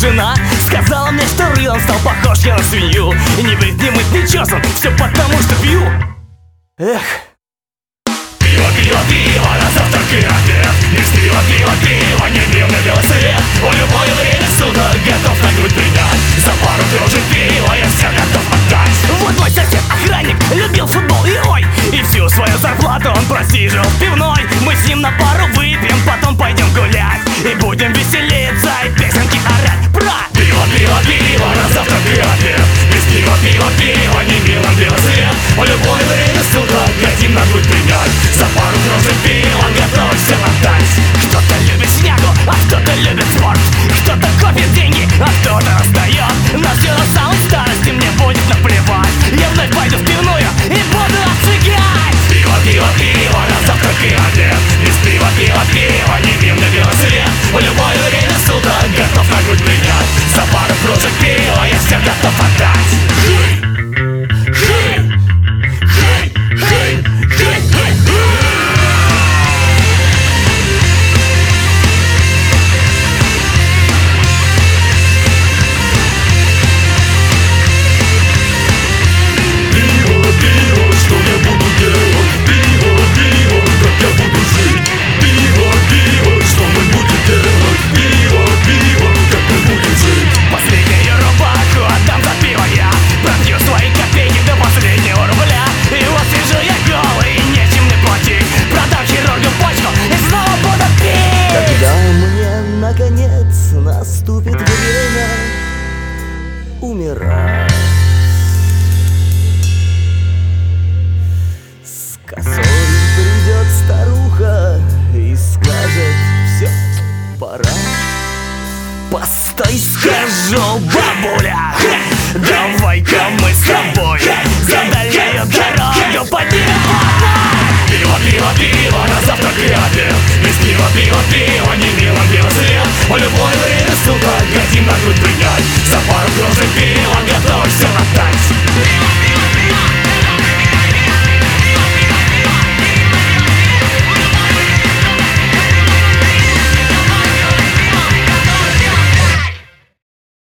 жена сказала мне, что рылом стал похож я на свинью. И не брит, не мыть, не чесан, все потому что пью. Эх. Пиво, пиво, пиво, на завтрак и обед. Микс пива, пиво, пиво, неделный велосипед. В любое время суток готов на грудь принять. За пару кружек пива я всех готов отдать. Вот мой сосед охранник любил футбол и ой, и всю свою зарплату он просиживал в пивной. Мы с ним на пару выпьем, потом пойдем гулять и будем веселиться и песенки орать про пиво, пиво, пиво, на завтрак и обед. Микс пива, пиво, пиво, неделный велосипед. В любое время суток готов на грудь принять. За пару кружек пива готов всем отдать. Кто-то любит снегу, а кто-то любит спорт. Кто-то копит деньги, а кто-то раздает. Но все до самой старости мне будет наплевать. Я вновь пойду в пивную и буду отжигать. Пиво, пиво, пиво, на завтрак и обед. Без пива, пиво, пиво, невинный велосипед. В любое время суток готов на грудь принять. За пару кружек пива я всех готов отдать. Наконец наступит время умирать. С косой придет старуха и скажет: все, пора. Постой, скажу, бабуля, давай-ка мы с тобой за дальнюю дорогу поднимем. Пиво, пиво, пиво, на завтрак и обед. Без пива, пиво, пиво, не